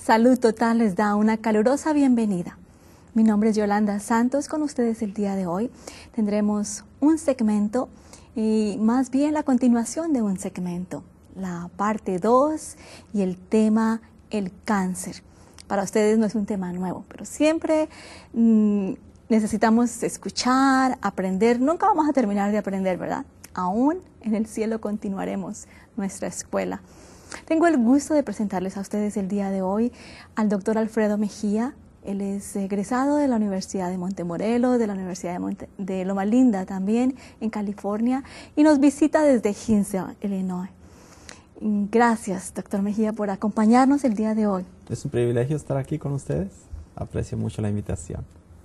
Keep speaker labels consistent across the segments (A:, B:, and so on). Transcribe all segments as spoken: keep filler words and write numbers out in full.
A: Salud Total les da una calurosa bienvenida. Mi nombre es Yolanda Santos, con ustedes el día de hoy. Tendremos un segmento y más bien la continuación de un segmento, la parte dos y el tema el cáncer. Para ustedes no es un tema nuevo, pero siempre mmm, necesitamos escuchar, aprender. Nunca vamos a terminar de aprender, ¿verdad? Aún en el cielo continuaremos nuestra escuela. Tengo el gusto de presentarles a ustedes el día de hoy al doctor Alfredo Mejía. Él es egresado de la Universidad de Montemorelos, de la Universidad de, Monte, de Loma Linda también, en California, y nos visita desde Hinsdale, Illinois. Gracias, doctor Mejía, por acompañarnos el día de hoy.
B: Es un privilegio estar aquí con ustedes. Aprecio mucho la invitación.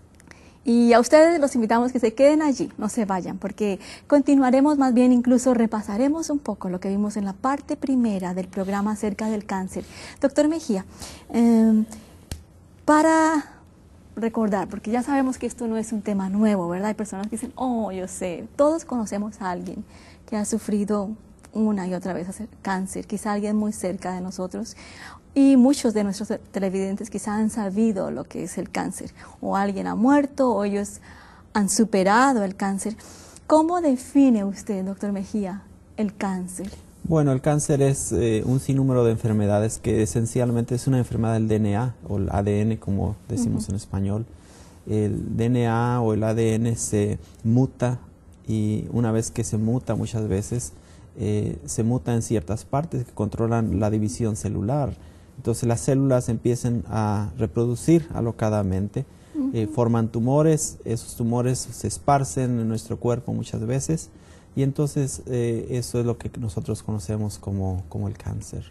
A: Y a ustedes los invitamos que se queden allí, no se vayan, porque continuaremos, más bien incluso repasaremos un poco lo que vimos en la parte primera del programa acerca del cáncer. Doctor Mejía, eh, para recordar, porque ya sabemos que esto no es un tema nuevo, ¿verdad? Hay personas que dicen, oh, yo sé, todos conocemos a alguien que ha sufrido una y otra vez cáncer, quizá alguien muy cerca de nosotros, y muchos de nuestros televidentes quizá han sabido lo que es el cáncer, o alguien ha muerto, o ellos han superado el cáncer. ¿Cómo define usted, doctor Mejía, el cáncer?
B: Bueno, el cáncer es eh, un sinnúmero de enfermedades que esencialmente es una enfermedad del D N A, o el A D N como decimos uh-huh. en español. El D N A o el A D N se muta, y una vez que se muta muchas veces, eh, se muta en ciertas partes que controlan la división celular. Entonces las células empiezan a reproducir alocadamente, uh-huh. eh, forman tumores, esos tumores se esparcen en nuestro cuerpo muchas veces, y entonces eh, eso es lo que nosotros conocemos como, como el cáncer.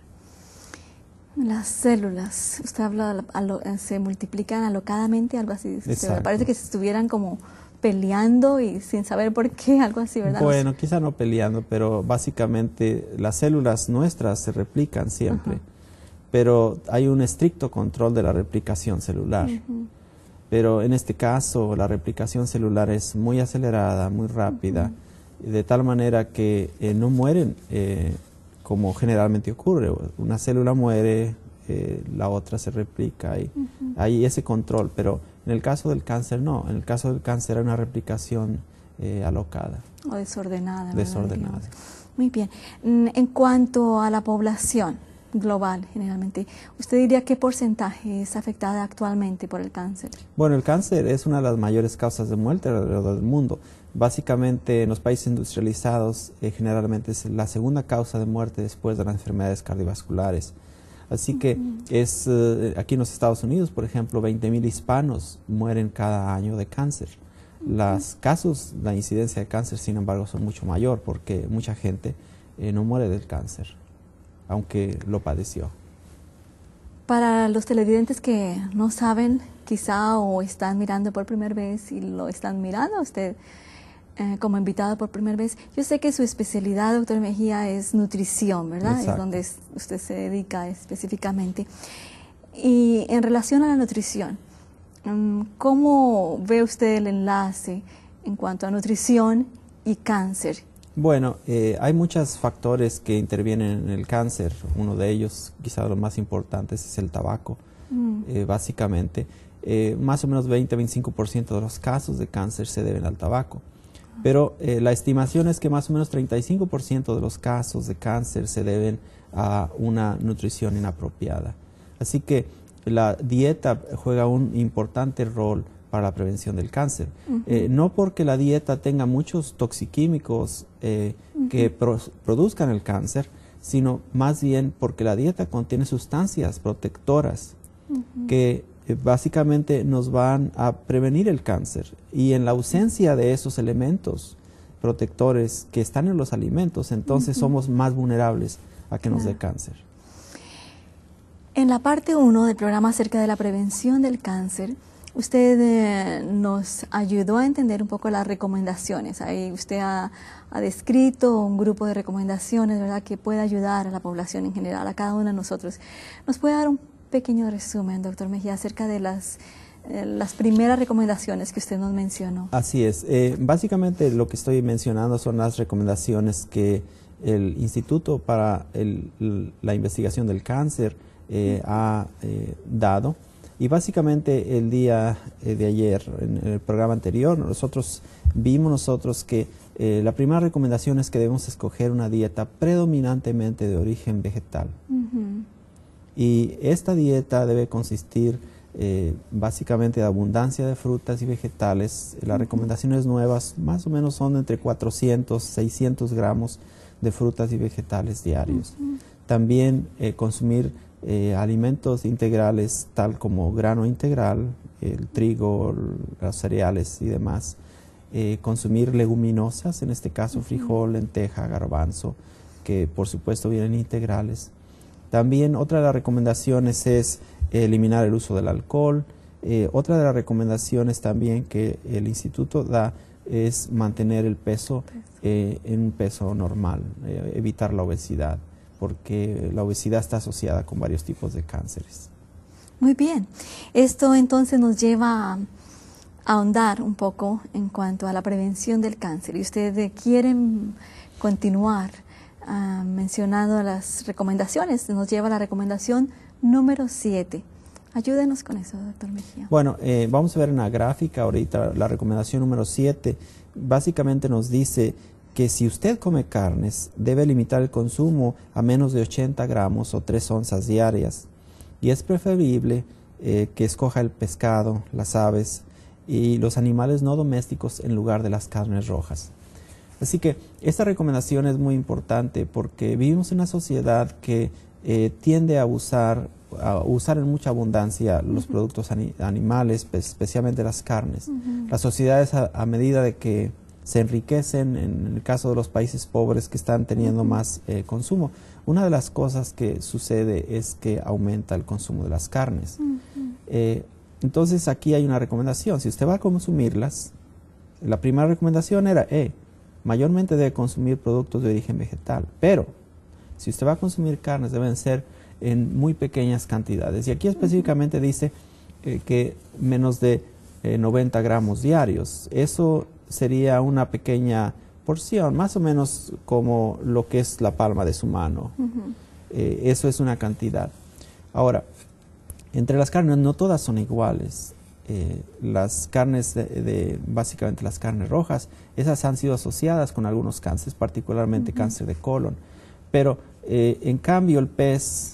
A: Las células, usted habla, alo, se multiplican alocadamente, algo así. Me parece que se estuvieran como peleando y sin saber por qué, algo así, ¿verdad?
B: Bueno, quizá no peleando, pero básicamente las células nuestras se replican siempre. Uh-huh. Pero hay un estricto control de la replicación celular. Uh-huh. Pero en este caso la replicación celular es muy acelerada, muy rápida, uh-huh. de tal manera que eh, no mueren eh, como generalmente ocurre. Una célula muere, eh, la otra se replica, y uh-huh. hay ese control, pero en el caso del cáncer no. En el caso del cáncer hay una replicación eh, alocada.
A: O desordenada.
B: Desordenada.
A: ¿verdad? Muy bien. En cuanto a la población global, generalmente, ¿usted diría qué porcentaje es afectada actualmente por el cáncer?
B: Bueno, el cáncer es una de las mayores causas de muerte alrededor del mundo. Básicamente, en los países industrializados, eh, generalmente es la segunda causa de muerte después de las enfermedades cardiovasculares. Así uh-huh. que es eh, aquí en los Estados Unidos, por ejemplo, veinte mil hispanos mueren cada año de cáncer. Uh-huh. Los casos, la incidencia de cáncer, sin embargo, son mucho mayor, porque mucha gente eh, no muere del cáncer, aunque lo padeció.
A: Para los televidentes que no saben, quizá, o están mirando por primera vez y lo están mirando a usted eh, como invitado por primera vez, yo sé que su especialidad, doctor Mejía, es nutrición, ¿verdad?
B: Exacto.
A: Es donde es, usted se dedica específicamente. Y en relación a la nutrición, ¿cómo ve usted el enlace en cuanto a nutrición y cáncer?
B: Bueno, eh, hay muchos factores que intervienen en el cáncer. Uno de ellos, quizá los más importantes, es el tabaco. Mm. Eh, básicamente, eh, más o menos veinte a veinticinco por ciento de los casos de cáncer se deben al tabaco. Pero eh, la estimación es que más o menos treinta y cinco por ciento de los casos de cáncer se deben a una nutrición inapropiada. Así que la dieta juega un importante rol para la prevención del cáncer. Uh-huh. eh, no porque la dieta tenga muchos toxiquímicos eh, uh-huh. que pro produzcan el cáncer, sino más bien porque la dieta contiene sustancias protectoras uh-huh. que eh, básicamente nos van a prevenir el cáncer. Y en la ausencia de esos elementos protectores que están en los alimentos, entonces uh-huh. somos más vulnerables a que nos dé cáncer.
A: En la parte uno del programa acerca de la prevención del cáncer, usted eh, nos ayudó a entender un poco las recomendaciones. Ahí usted ha, ha descrito un grupo de recomendaciones, ¿verdad?, que puede ayudar a la población en general, a cada uno de nosotros. ¿Nos puede dar un pequeño resumen, doctor Mejía, acerca de las, eh, las primeras recomendaciones que usted nos mencionó?
B: Así es. Eh, básicamente lo que estoy mencionando son las recomendaciones que el Instituto para el, la Investigación del Cáncer eh, ha eh, dado. Y básicamente el día eh, de ayer, en el programa anterior, nosotros vimos nosotros que eh, la primera recomendación es que debemos escoger una dieta predominantemente de origen vegetal. Uh-huh. Y esta dieta debe consistir eh, básicamente de abundancia de frutas y vegetales. Las uh-huh. recomendaciones nuevas más o menos son entre cuatrocientos, seiscientos gramos de frutas y vegetales diarios. Uh-huh. También eh, consumir Eh, alimentos integrales tal como grano integral, el trigo, los cereales y demás. Eh, consumir leguminosas, en este caso frijol, lenteja, garbanzo, que por supuesto vienen integrales. También otra de las recomendaciones es eliminar el uso del alcohol. Eh, otra de las recomendaciones también que el instituto da es mantener el peso eh, en un peso normal, eh, evitar la obesidad, porque la obesidad está asociada con varios tipos de cánceres.
A: Muy bien. Esto entonces nos lleva a ahondar un poco en cuanto a la prevención del cáncer. Y ustedes quieren continuar uh, mencionando las recomendaciones. Nos lleva a la recomendación número siete. Ayúdenos con eso, doctor Mejía.
B: Bueno, eh, vamos a ver en la gráfica ahorita la recomendación número siete. Básicamente nos dice que si usted come carnes, debe limitar el consumo a menos de ochenta gramos o tres onzas diarias. Y es preferible eh, que escoja el pescado, las aves y los animales no domésticos en lugar de las carnes rojas. Así que esta recomendación es muy importante porque vivimos en una sociedad que eh, tiende a usar, a usar en mucha abundancia los uh-huh. productos ani- animales, especialmente las carnes. Uh-huh. Las sociedades a, a medida de que se enriquecen, en el caso de los países pobres que están teniendo uh-huh. más eh, consumo. Una de las cosas que sucede es que aumenta el consumo de las carnes. Uh-huh. Eh, entonces aquí hay una recomendación. Si usted va a consumirlas, la primera recomendación era, eh, mayormente debe consumir productos de origen vegetal, pero si usted va a consumir carnes deben ser en muy pequeñas cantidades. Y aquí específicamente uh-huh. dice eh, que menos de eh, noventa gramos diarios. Eso sería una pequeña porción, más o menos como lo que es la palma de su mano. Uh-huh. Eh, eso es una cantidad. Ahora, entre las carnes no todas son iguales. Eh, las carnes, de, de, básicamente las carnes rojas, esas han sido asociadas con algunos cánceres, particularmente uh-huh. cáncer de colon. Pero eh, en cambio el pez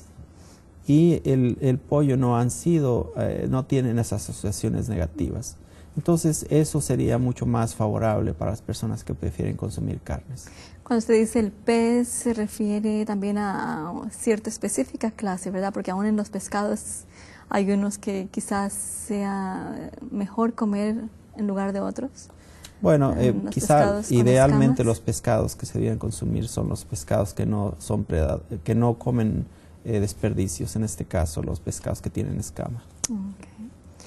B: y el, el pollo no han sido, eh, no tienen esas asociaciones negativas. Entonces, eso sería mucho más favorable para las personas que prefieren consumir carnes.
A: Cuando usted dice el pez, se refiere también a cierta específica clase, ¿verdad? Porque aún en los pescados hay unos que quizás sea mejor comer en lugar de otros.
B: Bueno, eh, quizás idealmente los pescados que se deben consumir son los pescados que no son predad- que no comen eh, desperdicios, en este caso los pescados que tienen escama.
A: Okay.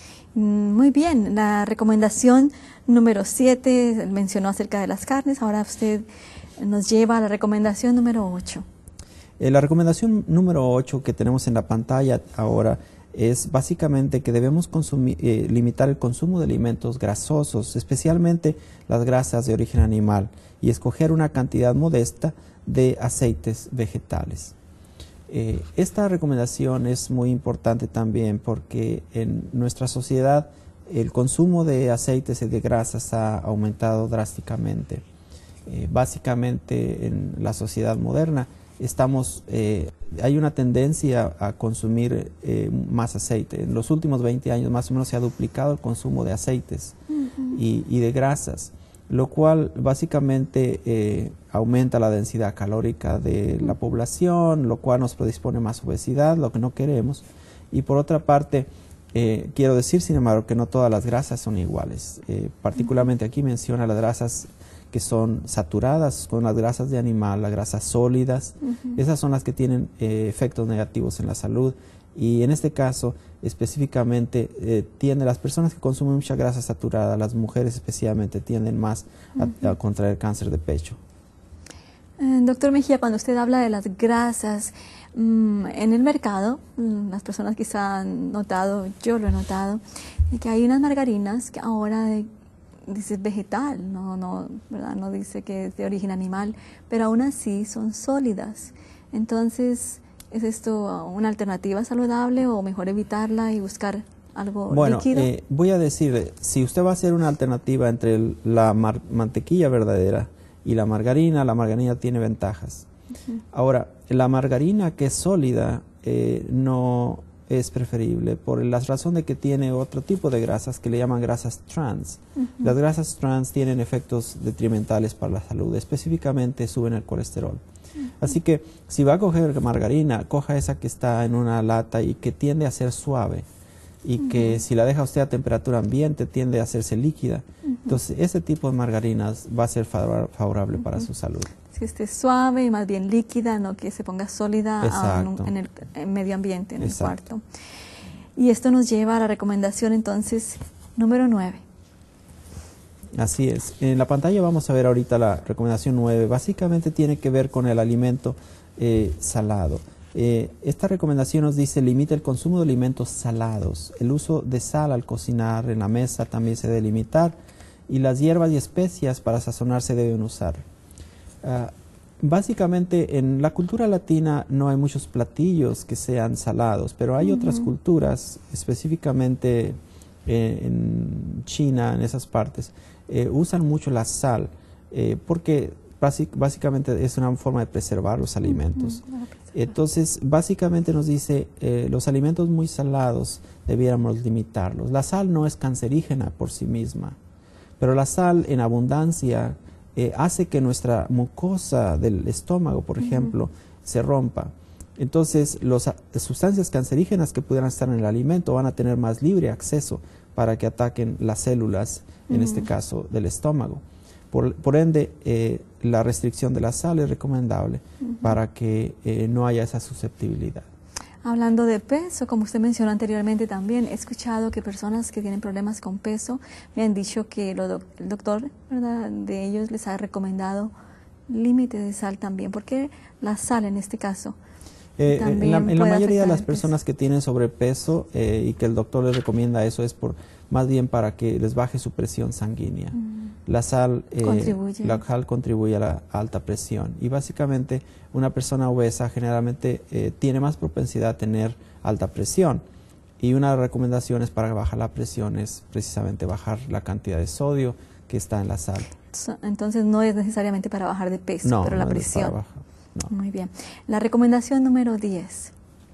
A: Muy bien, la recomendación número siete mencionó acerca de las carnes, ahora usted nos lleva a la recomendación número ocho.
B: Eh, la recomendación número ocho que tenemos en la pantalla ahora es básicamente que debemos consumir, eh, limitar el consumo de alimentos grasosos, especialmente las grasas de origen animal, y escoger una cantidad modesta de aceites vegetales. Eh, esta recomendación es muy importante también porque en nuestra sociedad el consumo de aceites y de grasas ha aumentado drásticamente. Eh, básicamente en la sociedad moderna estamos, eh, hay una tendencia a consumir eh, más aceite. En los últimos veinte años más o menos se ha duplicado el consumo de aceites uh-huh. y, y de grasas, lo cual básicamente eh, aumenta la densidad calórica de la población, lo cual nos predispone más obesidad, lo que no queremos. Y por otra parte, eh, quiero decir, sin embargo, que no todas las grasas son iguales. Eh, particularmente aquí menciona las grasas que son saturadas, con las grasas de animal, las grasas sólidas. Uh-huh. Esas son las que tienen eh, efectos negativos en la salud. Y en este caso, específicamente, eh, tiende, las personas que consumen mucha grasa saturada, las mujeres especialmente, tienden más a, uh-huh. a contraer cáncer de pecho.
A: Eh, doctor Mejía, cuando usted habla de las grasas, mmm, en el mercado, mmm, las personas quizá han notado, yo lo he notado, que hay unas margarinas que ahora eh, dice vegetal, no, no, ¿verdad? No dice que es de origen animal, pero aún así son sólidas. Entonces, ¿Es esto una alternativa saludable o mejor evitarla y buscar algo
B: bueno,
A: líquido?
B: Eh, voy a decir, si usted va a hacer una alternativa entre el, la mar, mantequilla verdadera y la margarina, la margarina tiene ventajas. Uh-huh. Ahora, la margarina que es sólida eh, no es preferible por la razón de que tiene otro tipo de grasas que le llaman grasas trans. Uh-huh. Las grasas trans tienen efectos detrimentales para la salud, específicamente suben el colesterol. Uh-huh. Así que si va a coger margarina, coja esa que está en una lata y que tiende a ser suave y uh-huh. que si la deja usted a temperatura ambiente tiende a hacerse líquida. Uh-huh. Entonces ese tipo de margarinas va a ser favor favorable uh-huh. para su salud.
A: Que esté suave y más bien líquida, no que se ponga sólida a un, en el en medio ambiente, en Exacto. el cuarto. Y esto nos lleva a la recomendación entonces número nueve.
B: Así es. En la pantalla vamos a ver ahorita la recomendación nueve. Básicamente tiene que ver con el alimento eh, salado. Eh, esta recomendación nos dice limita el consumo de alimentos salados. El uso de sal al cocinar en la mesa también se debe limitar y las hierbas y especias para sazonar se deben usar. Uh, básicamente en la cultura latina no hay muchos platillos que sean salados, pero hay uh-huh. otras culturas, específicamente eh, en China, en esas partes, eh, usan mucho la sal eh, porque basic, básicamente es una forma de preservar los alimentos. Uh-huh. Entonces, básicamente nos dice, eh, los alimentos muy salados debiéramos limitarlos. La sal no es cancerígena por sí misma, pero la sal en abundancia eh, hace que nuestra mucosa del estómago, por uh-huh. ejemplo, se rompa. Entonces, las sustancias cancerígenas que pudieran estar en el alimento van a tener más libre acceso para que ataquen las células, uh-huh. en este caso, del estómago. Por, por ende, eh, la restricción de la sal es recomendable uh-huh. para que eh, no haya esa susceptibilidad.
A: Hablando de peso, como usted mencionó anteriormente también, he escuchado que personas que tienen problemas con peso me han dicho que lo doc el doctor, ¿verdad?, de ellos les ha recomendado límite de sal también. ¿Por qué la sal en este caso?
B: Eh, en la, en la mayoría de las personas que tienen sobrepeso eh, y que el doctor les recomienda eso es por más bien para que les baje su presión sanguínea. Mm. La sal eh, contribuye. La sal contribuye a la alta presión y básicamente una persona obesa generalmente eh, tiene más propensidad a tener alta presión y una de las recomendaciones para bajar la presión es precisamente bajar la cantidad de sodio que está en la sal.
A: Entonces no es necesariamente para bajar de peso,
B: no,
A: pero la
B: no
A: presión.
B: Es para bajar. No.
A: Muy bien. La recomendación número diez.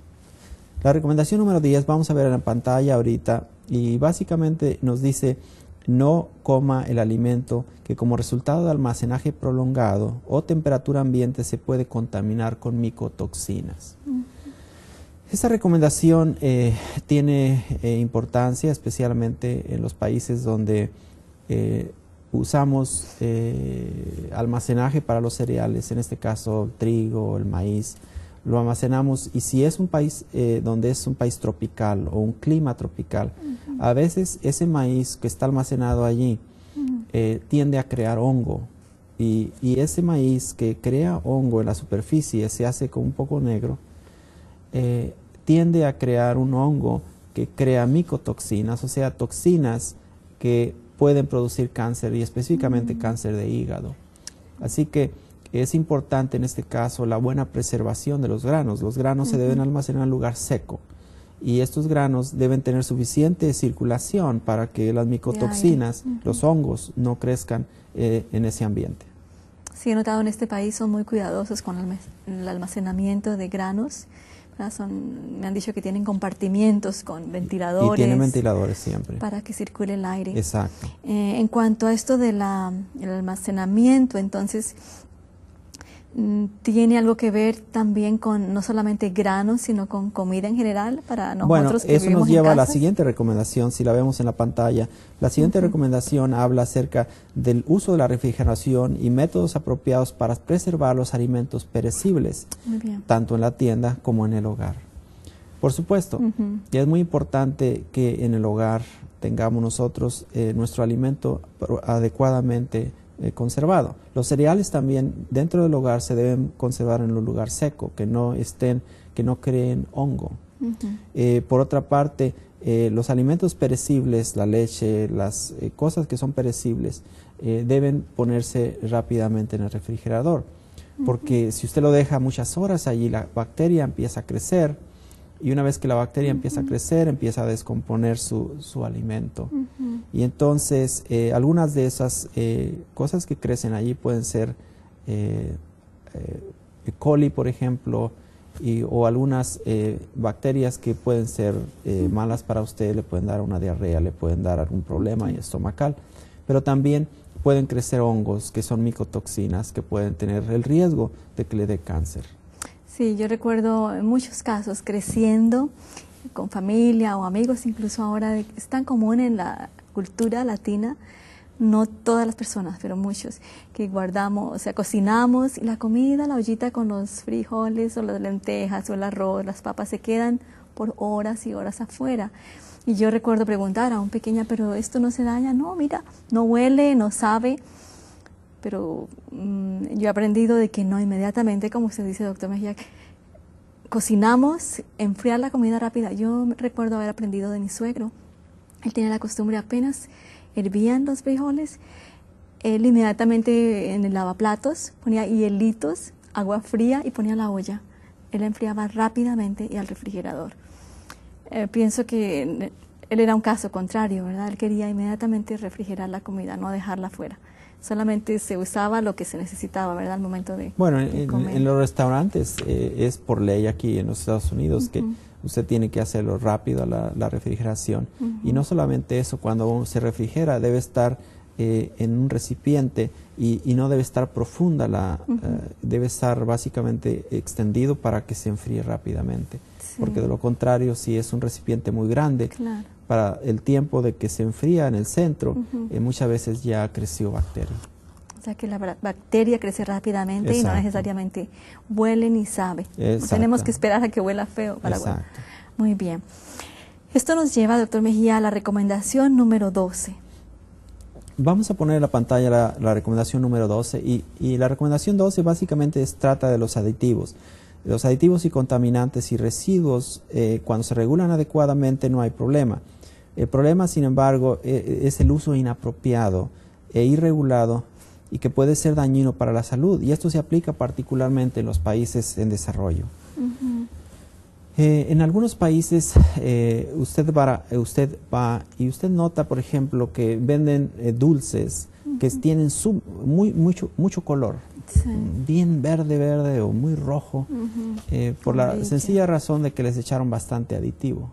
B: La recomendación número diez, vamos a ver en la pantalla ahorita, y básicamente nos dice no coma el alimento que como resultado de almacenaje prolongado o temperatura ambiente se puede contaminar con micotoxinas. Uh-huh. Esta recomendación eh, tiene eh, importancia especialmente en los países donde eh, usamos eh, almacenaje para los cereales, en este caso el trigo, el maíz, lo almacenamos y si es un país eh, donde es un país tropical o un clima tropical, uh-huh. a veces ese maíz que está almacenado allí uh-huh. eh, tiende a crear hongo y, y ese maíz que crea hongo en la superficie se hace con un poco negro, eh, tiende a crear un hongo que crea micotoxinas, o sea, toxinas que pueden producir cáncer y específicamente uh-huh. cáncer de hígado. Así que es importante en este caso la buena preservación de los granos. Los granos uh-huh. se deben almacenar en un lugar seco y estos granos deben tener suficiente circulación para que las micotoxinas, uh-huh. los hongos, no crezcan eh, en ese ambiente.
A: Sí, he notado en este país son muy cuidadosos con el almacenamiento de granos. Son, me han dicho que tienen compartimientos con ventiladores.
B: Y tienen ventiladores siempre.
A: Para que circule el aire.
B: Exacto.
A: Eh, en cuanto a esto del almacenamiento, entonces, ¿tiene algo que ver también con no solamente granos, sino con comida en general para nosotros
B: bueno,
A: que
B: eso nos lleva a la siguiente recomendación, si la vemos en la pantalla. La siguiente uh-huh. recomendación habla acerca del uso de la refrigeración y métodos apropiados para preservar los alimentos perecibles, tanto en la tienda como en el hogar. Por supuesto, uh-huh. y es muy importante que en el hogar tengamos nosotros eh, nuestro alimento adecuadamente Eh, conservado. Los cereales también dentro del hogar se deben conservar en un lugar seco, que no estén, que no creen hongo. Uh-huh. eh, por otra parte, eh, los alimentos perecibles, la leche, las eh, cosas que son perecibles, eh, deben ponerse rápidamente en el refrigerador. porque uh-huh. si usted lo deja muchas horas allí, la bacteria empieza a crecer, y una vez que la bacteria uh-huh. empieza a crecer, empieza a descomponer su, su alimento. Uh-huh. Y entonces, eh, algunas de esas eh, cosas que crecen allí pueden ser eh, eh, E. coli, por ejemplo, y, o algunas eh, bacterias que pueden ser eh, malas para usted, le pueden dar una diarrea, le pueden dar algún problema estomacal, pero también pueden crecer hongos que son micotoxinas que pueden tener el riesgo de que le dé cáncer.
A: Sí, yo recuerdo en muchos casos creciendo con familia o amigos, incluso ahora es tan común en la cultura latina, no todas las personas, pero muchos, que guardamos, o sea, cocinamos y la comida, la ollita con los frijoles o las lentejas o el arroz, las papas se quedan por horas y horas afuera. Y yo recuerdo preguntar a un pequeña, pero esto no se daña, no, mira, no huele, no sabe. Pero mmm, yo he aprendido de que no inmediatamente, como usted dice, doctor Mejía, cocinamos, enfriar la comida rápida. Yo recuerdo haber aprendido de mi suegro. Él tenía la costumbre, apenas hervían los frijoles, él inmediatamente en el lavaplatos ponía hielitos, agua fría y ponía la olla. Él la enfriaba rápidamente y al refrigerador. Eh, pienso que él era un caso contrario, ¿verdad? Él quería inmediatamente refrigerar la comida, no dejarla fuera. Solamente se usaba lo que se necesitaba, ¿verdad? Al momento de,
B: bueno,
A: de
B: en,
A: comer.
B: en los restaurantes eh, es por ley aquí en los Estados Unidos uh-huh. que usted tiene que hacerlo rápido, la, la refrigeración. Uh-huh. Y no solamente eso, cuando se refrigera debe estar eh, en un recipiente y, y no debe estar profunda, la, uh-huh. eh, debe estar básicamente extendido para que se enfríe rápidamente. Sí. Porque de lo contrario, si es un recipiente muy grande, claro. para el tiempo de que se enfría en el centro, uh-huh. eh, muchas veces ya creció bacteria.
A: O sea que la bacteria crece rápidamente Exacto. y no necesariamente huele ni sabe. No tenemos que esperar a que huela feo para hueler. Muy bien. Esto nos lleva, doctor Mejía, a la recomendación número doce.
B: Vamos a poner en la pantalla la, la recomendación número doce y, y la recomendación doce básicamente es, trata de los aditivos. Los aditivos y contaminantes y residuos, eh, cuando se regulan adecuadamente no hay problema. El problema, sin embargo, eh, es el uso inapropiado e irregulado y que puede ser dañino para la salud. Y esto se aplica particularmente en los países en desarrollo. Uh-huh. eh, en algunos países eh, usted, va, usted va y usted nota, por ejemplo, que venden eh, dulces uh-huh. que tienen sub, muy, mucho, mucho color. Sí. Bien verde, verde o muy rojo, uh-huh. eh, por la brillo. Sencilla razón de que les echaron bastante aditivo.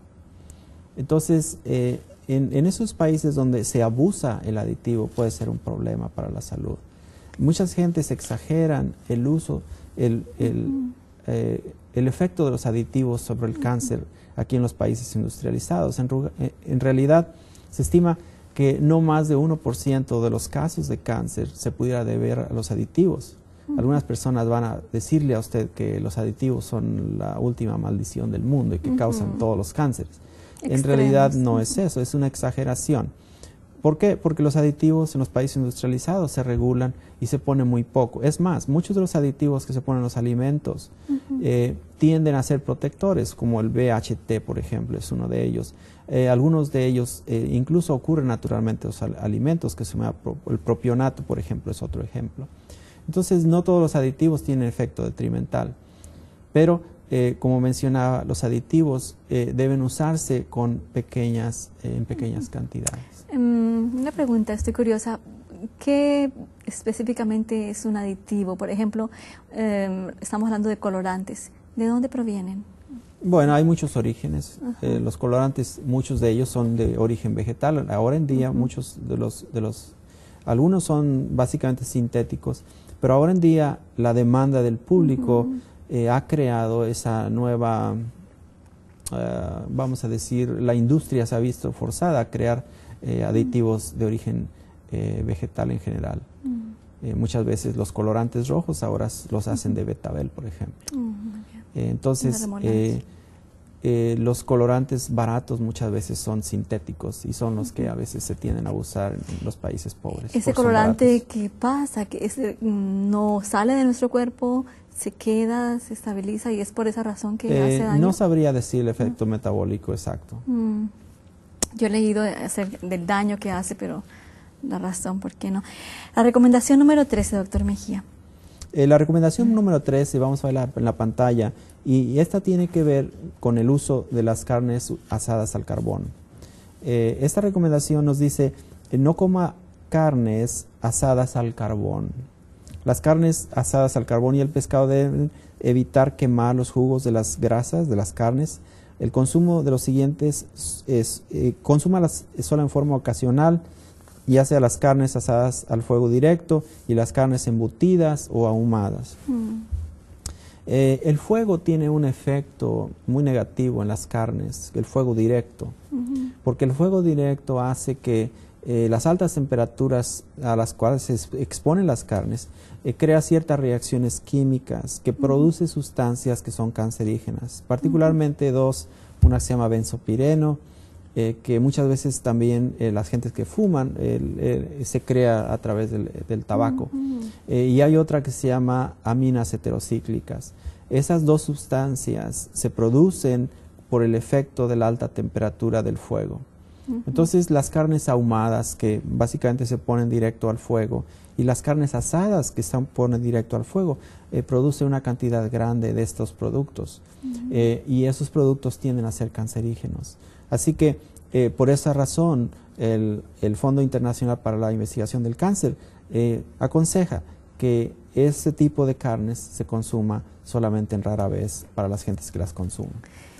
B: Entonces, eh, en, en esos países donde se abusa el aditivo puede ser un problema para la salud. Muchas gentes exageran el uso, el, el, uh-huh. eh, el efecto de los aditivos sobre el uh-huh. cáncer aquí en los países industrializados. En, en realidad, se estima que no más de uno por ciento de los casos de cáncer se pudiera deber a los aditivos. Uh-huh. Algunas personas van a decirle a usted que los aditivos son la última maldición del mundo y que uh-huh. causan todos los cánceres. Extremos. En realidad no uh-huh. es eso, es una exageración. ¿Por qué? Porque los aditivos en los países industrializados se regulan y se pone muy poco. Es más, muchos de los aditivos que se ponen en los alimentos uh-huh. eh, tienden a ser protectores, como el B H T, por ejemplo, es uno de ellos. Eh, algunos de ellos eh, incluso ocurren naturalmente en los al alimentos, que se llama pro el propionato, por ejemplo, es otro ejemplo. Entonces, no todos los aditivos tienen efecto detrimental, pero eh, como mencionaba, los aditivos eh, deben usarse con pequeñas, eh, en pequeñas uh-huh. cantidades.
A: Um, una pregunta, estoy curiosa. ¿Qué específicamente es un aditivo? Por ejemplo, eh, estamos hablando de colorantes. ¿De dónde provienen?
B: Bueno, hay muchos orígenes. Uh-huh. eh, los colorantes, muchos de ellos son de origen vegetal. Ahora en día, uh-huh. muchos de los, de los, algunos son básicamente sintéticos, pero ahora en día la demanda del público uh-huh. eh, ha creado esa nueva, uh, vamos a decir, la industria se ha visto forzada a crear eh, aditivos uh-huh. de origen eh, vegetal en general. Uh-huh. eh, muchas veces los colorantes rojos ahora los hacen uh-huh. de betabel, por ejemplo. Uh-huh. Eh, entonces, eh, eh, los colorantes baratos muchas veces son sintéticos y son los que a veces se tienden a usar en los países pobres.
A: ¿Ese colorante qué pasa? Que ese, no sale de nuestro cuerpo, se queda, se estabiliza y es por esa razón que eh, hace daño?
B: No sabría decir el efecto uh-huh. metabólico exacto.
A: Mm. Yo he leído acerca del daño que hace, pero la razón por qué no. La recomendación número trece, doctor Mejía.
B: Eh, la recomendación número trece, vamos a ver la, en la pantalla, y, y esta tiene que ver con el uso de las carnes asadas al carbón. Eh, esta recomendación nos dice, eh, no coma carnes asadas al carbón. Las carnes asadas al carbón y el pescado deben evitar quemar los jugos de las grasas de las carnes. El consumo de los siguientes es, eh, consúmalas solo en forma ocasional, ya sea las carnes asadas al fuego directo y las carnes embutidas o ahumadas. Mm. Eh, el fuego tiene un efecto muy negativo en las carnes, el fuego directo, uh-huh. porque el fuego directo hace que eh, las altas temperaturas a las cuales se exponen las carnes eh, crea ciertas reacciones químicas que uh-huh. produce sustancias que son cancerígenas, particularmente uh-huh. dos, una se llama benzopireno, Eh, que muchas veces también eh, las gentes que fuman eh, eh, se crea a través del, del tabaco. Uh-huh. eh, y hay otra que se llama aminas heterocíclicas. Esas dos sustancias se producen por el efecto de la alta temperatura del fuego. Uh-huh. Entonces las carnes ahumadas que básicamente se ponen directo al fuego y las carnes asadas que se ponen directo al fuego eh, producen una cantidad grande de estos productos. Uh-huh. eh, y esos productos tienden a ser cancerígenos. Así que eh, por esa razón el, el Fondo Internacional para la Investigación del Cáncer eh, aconseja que ese tipo de carnes se consuma solamente en rara vez para las gentes que las consumen.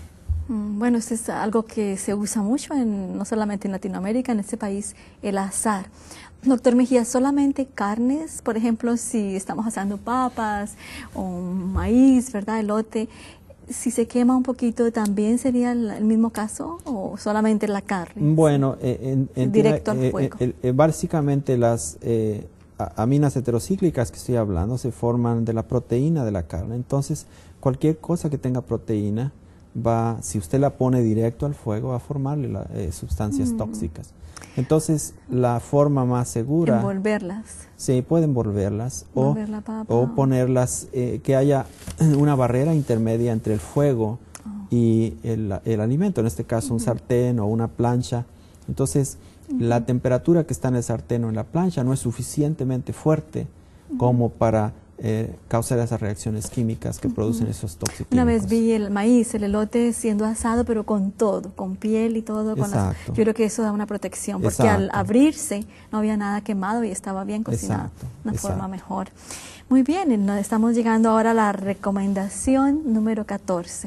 A: Bueno, esto es algo que se usa mucho, en, no solamente en Latinoamérica, en este país, el asar. Doctor Mejía, ¿solamente carnes? Por ejemplo, si estamos asando papas o maíz, ¿verdad? Elote. Si se quema un poquito, ¿también sería el, el mismo caso o solamente la carne?
B: Bueno, eh, en, en,
A: directo
B: eh,
A: al fuego.
B: Eh, eh, básicamente las eh, aminas heterocíclicas que estoy hablando se forman de la proteína de la carne. Entonces, cualquier cosa que tenga proteína, va, si usted la pone directo al fuego, va a formarle la, eh, sustancias mm. tóxicas. Entonces, la forma más segura...
A: Envolverlas.
B: Sí, puede envolverlas o, o ponerlas, eh, que haya una barrera intermedia entre el fuego oh. y el, el alimento, en este caso uh-huh. un sartén o una plancha. Entonces, uh-huh. la temperatura que está en el sartén o en la plancha no es suficientemente fuerte uh-huh. como para eh, causar esas reacciones químicas que uh-huh. producen esos tóxicos.
A: Una vez vi el maíz, el elote siendo asado, pero con todo, con piel y todo. Con las, yo creo que eso da una protección, porque exacto. al abrirse no había nada quemado y estaba bien cocinado. Exacto. Una exacto. forma mejor. Muy bien, estamos llegando ahora a la recomendación número catorce.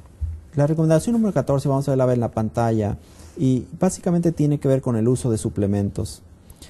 B: La recomendación número catorce, vamos a verla en la pantalla, y básicamente tiene que ver con el uso de suplementos.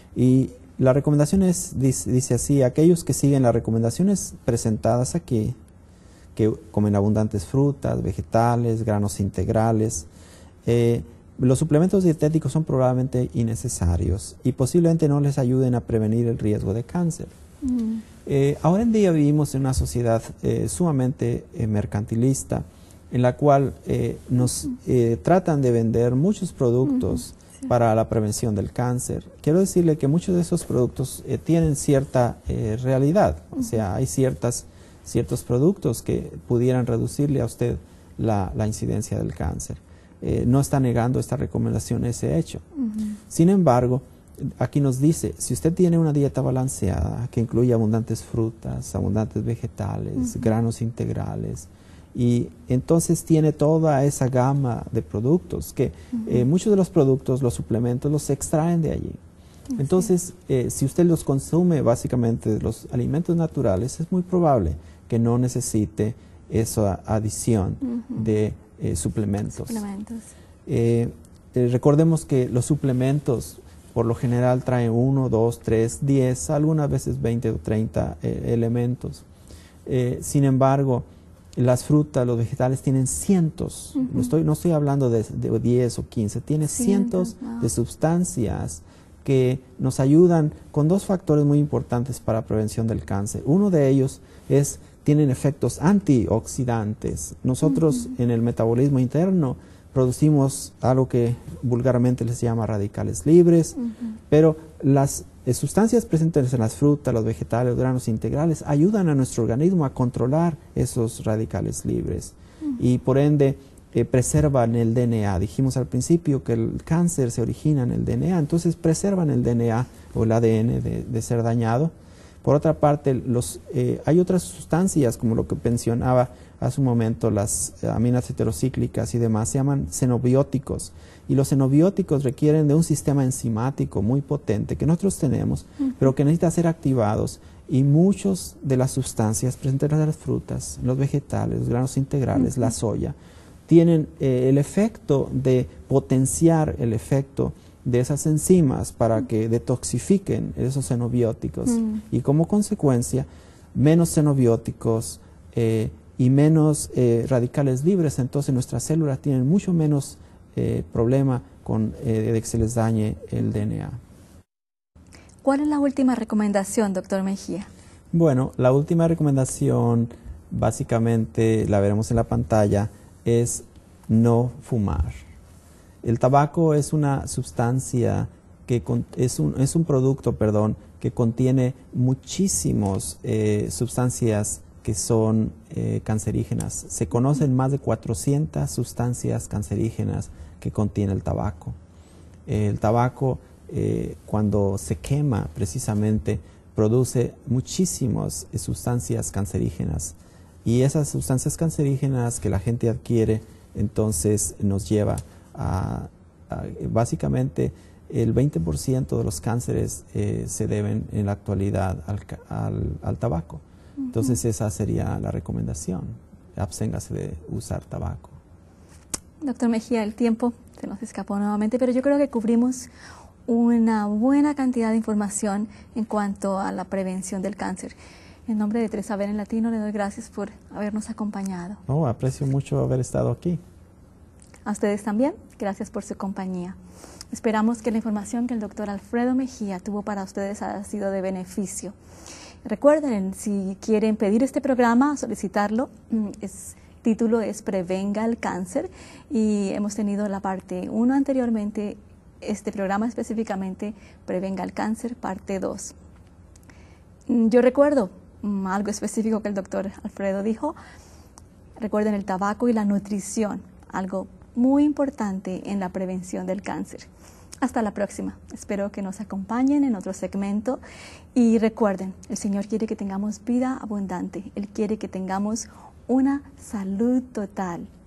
B: Y la recomendación es, dice, dice así, aquellos que siguen las recomendaciones presentadas aquí, que comen abundantes frutas, vegetales, granos integrales, eh, los suplementos dietéticos son probablemente innecesarios y posiblemente no les ayuden a prevenir el riesgo de cáncer. Mm. Eh, ahora en día vivimos en una sociedad eh, sumamente eh, mercantilista, en la cual eh, nos eh, tratan de vender muchos productos uh-huh. sí. para la prevención del cáncer. Quiero decirle que muchos de esos productos eh, tienen cierta eh, realidad, uh-huh. o sea, hay ciertas, ciertos productos que pudieran reducirle a usted la, la incidencia del cáncer. Eh, no está negando esta recomendación ese hecho. Uh-huh. Sin embargo, aquí nos dice, si usted tiene una dieta balanceada que incluye abundantes frutas, abundantes vegetales, uh-huh. granos integrales, y entonces tiene toda esa gama de productos que uh-huh. eh, muchos de los productos, los suplementos, los extraen de allí. Uh-huh. Entonces, eh, si usted los consume básicamente de los alimentos naturales, es muy probable que no necesite esa adición uh-huh. de eh, suplementos. suplementos. Eh, eh, recordemos que los suplementos por lo general traen uno, dos, tres, diez, algunas veces veinte o treinta eh, elementos. Eh, sin embargo, las frutas, los vegetales tienen cientos, uh-huh. no, estoy, no estoy hablando de, de diez o quince, tiene sí, cientos wow. de sustancias que nos ayudan con dos factores muy importantes para prevención del cáncer. Uno de ellos es, tienen efectos antioxidantes. Nosotros uh-huh. en el metabolismo interno producimos algo que vulgarmente les llama radicales libres, uh-huh. pero las eh, sustancias presentes en las frutas, los vegetales, los granos integrales ayudan a nuestro organismo a controlar esos radicales libres uh-huh. y por ende eh, preservan el D N A. Dijimos al principio que el cáncer se origina en el D N A, entonces preservan el D N A o el A D N de, de ser dañado, Por otra parte, los, eh, hay otras sustancias, como lo que mencionaba hace un momento, las aminas heterocíclicas y demás, se llaman xenobióticos. Y los xenobióticos requieren de un sistema enzimático muy potente que nosotros tenemos, uh-huh. pero que necesita ser activados. Y muchas de las sustancias presentes en las frutas, los vegetales, los granos integrales, uh-huh. la soya, tienen eh, el efecto de potenciar el efecto de esas enzimas para que detoxifiquen esos xenobióticos mm. y como consecuencia menos xenobióticos eh, y menos eh, radicales libres, entonces nuestras células tienen mucho menos eh, problema con eh, de que se les dañe el D N A.
A: ¿Cuál es la última recomendación, doctor Mejía?
B: Bueno, la última recomendación, básicamente la veremos en la pantalla, es no fumar. El tabaco es una sustancia que con, es, un, es un producto, perdón, que contiene muchísimas eh, sustancias que son eh, cancerígenas. Se conocen más de cuatrocientas sustancias cancerígenas que contiene el tabaco. Eh, el tabaco, eh, cuando se quema, precisamente, produce muchísimas eh, sustancias cancerígenas. Y esas sustancias cancerígenas que la gente adquiere, entonces nos lleva A, a, básicamente el veinte por ciento de los cánceres eh, se deben en la actualidad al, al, al tabaco. Uh-huh. Entonces esa sería la recomendación, absténgase de usar tabaco.
A: Doctor Mejía, el tiempo se nos escapó nuevamente, pero yo creo que cubrimos una buena cantidad de información en cuanto a la prevención del cáncer. En nombre de Teresa Vera en Latino le doy gracias por habernos acompañado.
B: Oh, aprecio mucho haber estado aquí.
A: A ustedes también, gracias por su compañía. Esperamos que la información que el doctor Alfredo Mejía tuvo para ustedes haya sido de beneficio. Recuerden, si quieren pedir este programa, solicitarlo, el título es Prevenga el Cáncer y hemos tenido la parte uno anteriormente, este programa específicamente Prevenga el Cáncer, parte dos. Yo recuerdo algo específico que el doctor Alfredo dijo. Recuerden el tabaco y la nutrición, algo muy importante en la prevención del cáncer. Hasta la próxima. Espero que nos acompañen en otro segmento y recuerden, el Señor quiere que tengamos vida abundante. Él quiere que tengamos una salud total